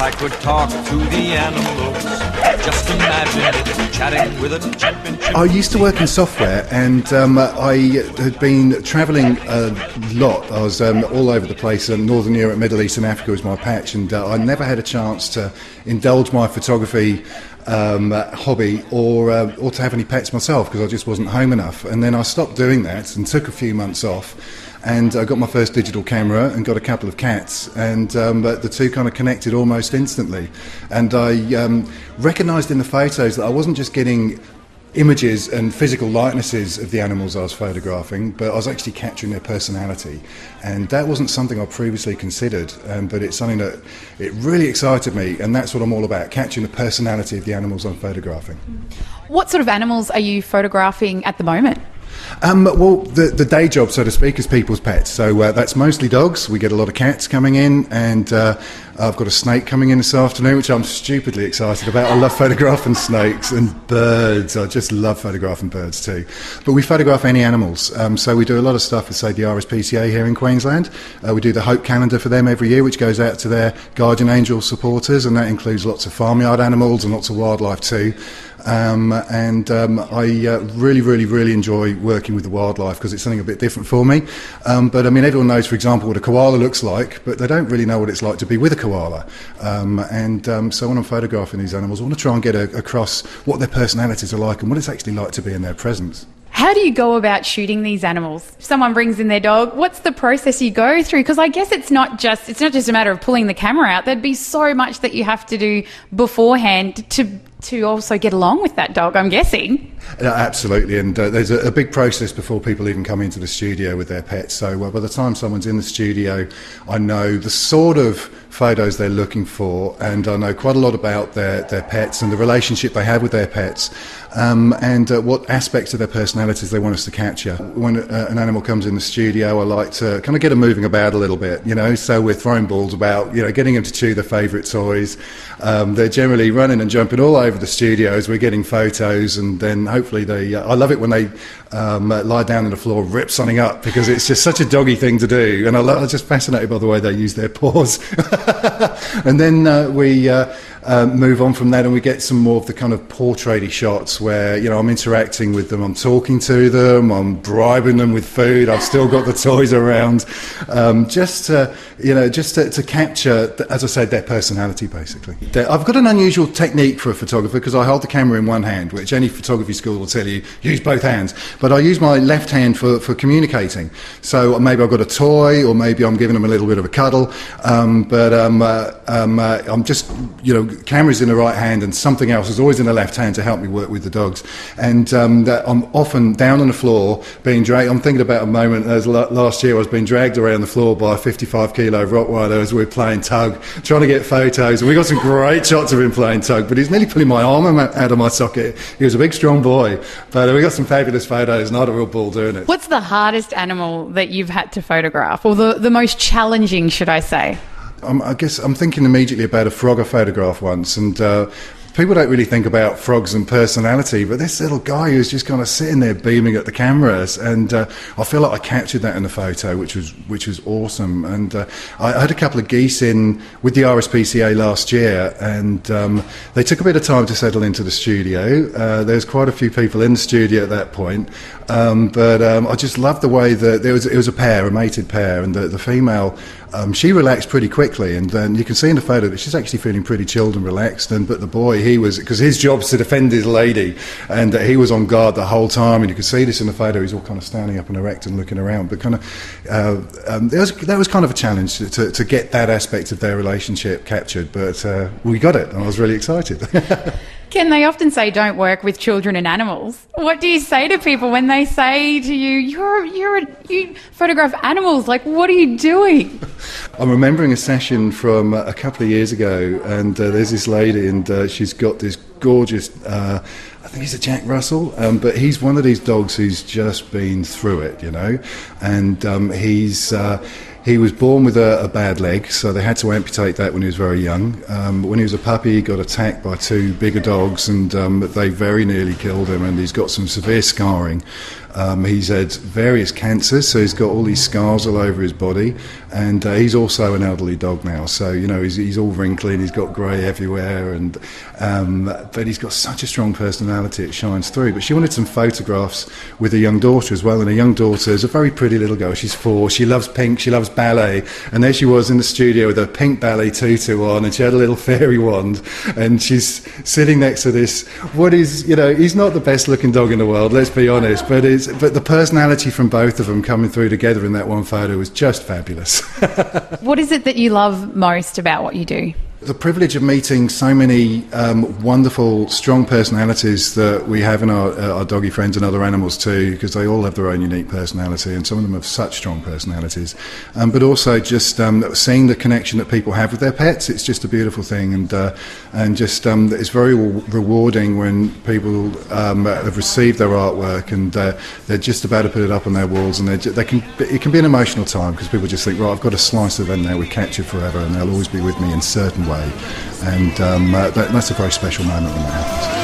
I could talk to the animals. Just imagine it, chatting with a championship. I used to work in software, and I had been travelling a lot. I was all over the place. Northern Europe, Middle East and Africa was my patch, and I never had a chance to indulge my photography hobby or to have any pets myself, because I just wasn't home enough. And then I stopped doing that and took a few months off, and I got my first digital camera and got a couple of cats, and the two kind of connected almost instantly. And I recognised in the photos that I wasn't just getting images and physical likenesses of the animals I was photographing, but I was actually capturing their personality, and that wasn't something I previously considered, but it's something that it really excited me, and that's what I'm all about, capturing the personality of the animals I'm photographing. What sort of animals are you photographing at the moment? Well, the day job, so to speak, is people's pets. So that's mostly dogs. We get a lot of cats coming in, and I've got a snake coming in this afternoon, which I'm stupidly excited about. I love photographing snakes and birds. I just love photographing birds too. But we photograph any animals. So we do a lot of stuff with, say, the RSPCA here in Queensland. We do the Hope Calendar for them every year, which goes out to their guardian angel supporters, and that includes lots of farmyard animals and lots of wildlife too. I really enjoy working with the wildlife, because it's something a bit different for me. But I mean, everyone knows, for example, what a koala looks like, but they don't really know what it's like to be with a koala. So when I'm photographing these animals, I want to try and get across what their personalities are like and what it's actually like to be in their presence. How do you go about shooting these animals? If someone brings in their dog, what's the process you go through? Because I guess it's not just a matter of pulling the camera out. There'd be so much that you have to do beforehand to also get along with that dog, I'm guessing. Absolutely, and there's a big process before people even come into the studio with their pets. So by the time someone's in the studio, I know the sort of photos they're looking for, and I know quite a lot about their pets and the relationship they have with their pets, and what aspects of their personalities they want us to capture. When an animal comes in the studio, I like to kind of get them moving about a little bit, so we're throwing balls about, getting them to chew their favourite toys. They're generally running and jumping all over the studio as we're getting photos, and then hopefully I love it when they lie down on the floor, rip something up, because it's just such a doggy thing to do, and I'm just fascinated by the way they use their paws. And then we move on from that, and we get some more of the kind of portraity shots where I'm interacting with them, I'm talking to them, I'm bribing them with food, I've still got the toys around, just to capture, as I said, their personality basically. I've got an unusual technique for a photographer, because I hold the camera in one hand, which any photography school will tell you, use both hands, but I use my left hand for communicating. So maybe I've got a toy, or maybe I'm giving them a little bit of a cuddle, but I'm just, camera's in the right hand and something else is always in the left hand to help me work with the dogs. And I'm often down on the floor being dragged. I'm thinking about a moment as last year I was being dragged around the floor by a 55-kilo Rottweiler as we were playing tug, trying to get photos. And we got some great shots of him playing tug, but he's nearly pulling my arm out of my socket. He was a big, strong boy. But we got some fabulous photos, and I had a real ball doing it. What's the hardest animal that you've had to photograph, or the most challenging, should I say? I guess I'm thinking immediately about a frog I photographed once, and people don't really think about frogs and personality, but this little guy who's just kind of sitting there beaming at the cameras, and I feel like I captured that in the photo, which was awesome. And I had a couple of geese in with the RSPCA last year, and they took a bit of time to settle into the studio. There's quite a few people in the studio at that point, but I just loved the way that it was a mated pair, and the female, she relaxed pretty quickly, and then you can see in the photo that she's actually feeling pretty chilled and relaxed. But the boy, because his job's to defend his lady, and he was on guard the whole time, and you can see this in the photo. He's all kind of standing up and erect and looking around, but kind of that was kind of a challenge to get that aspect of their relationship captured, but we got it, and I was really excited. Ken, they often say don't work with children and animals. What do you say to people when they say to you, you photograph animals? Like, what are you doing? I'm remembering a session from a couple of years ago, and there's this lady, and she's got this gorgeous, I think he's a Jack Russell, but he's one of these dogs who's just been through it, and he was born with a bad leg, so they had to amputate that when he was very young. When he was a puppy, he got attacked by two bigger dogs, and they very nearly killed him, and he's got some severe scarring. He's had various cancers, so he's got all these scars all over his body, and he's also an elderly dog now. So he's all wrinkly and he's got grey everywhere, and but he's got such a strong personality, it shines through. But she wanted some photographs with a young daughter as well, and her young daughter is a very pretty little girl. She's 4. She loves pink. She loves ballet, and there she was in the studio with her pink ballet tutu on, and she had a little fairy wand, and she's sitting next to this. What is, he's not the best looking dog in the world, let's be honest, but the personality from both of them coming through together in that one photo was just fabulous. What is it that you love most about what you do? The privilege of meeting so many wonderful, strong personalities that we have in our doggy friends and other animals too, because they all have their own unique personality, and some of them have such strong personalities. But also just seeing the connection that people have with their pets, it's just a beautiful thing, and just it's very rewarding when people have received their artwork and they're just about to put it up on their walls, and it can be an emotional time because people just think, right, I've got a slice of them now, we catch it forever, and they'll always be with me in certain ways. And that's a very special moment when that happens.